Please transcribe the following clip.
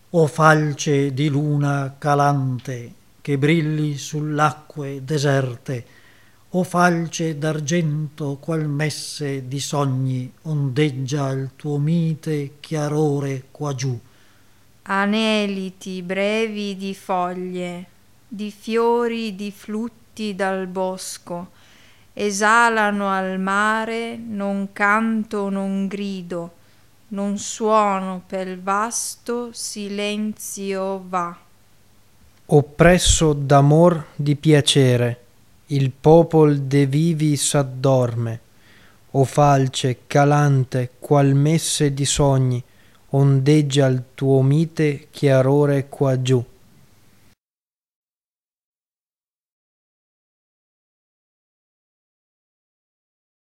O falce di luna calante, che brilli sull'acque deserte, o falce d'argento qual messe di sogni ondeggia il tuo mite chiarore qua giù. Aneliti brevi di foglie, di fiori, di flutti dal bosco, esalano al mare non canto, non grido, non suono pel vasto silenzio va. Oppresso d'amor di piacere, il popol de vivi s'addorme, o falce calante qual messe di sogni, ondeggia il tuo mite chiarore qua giù.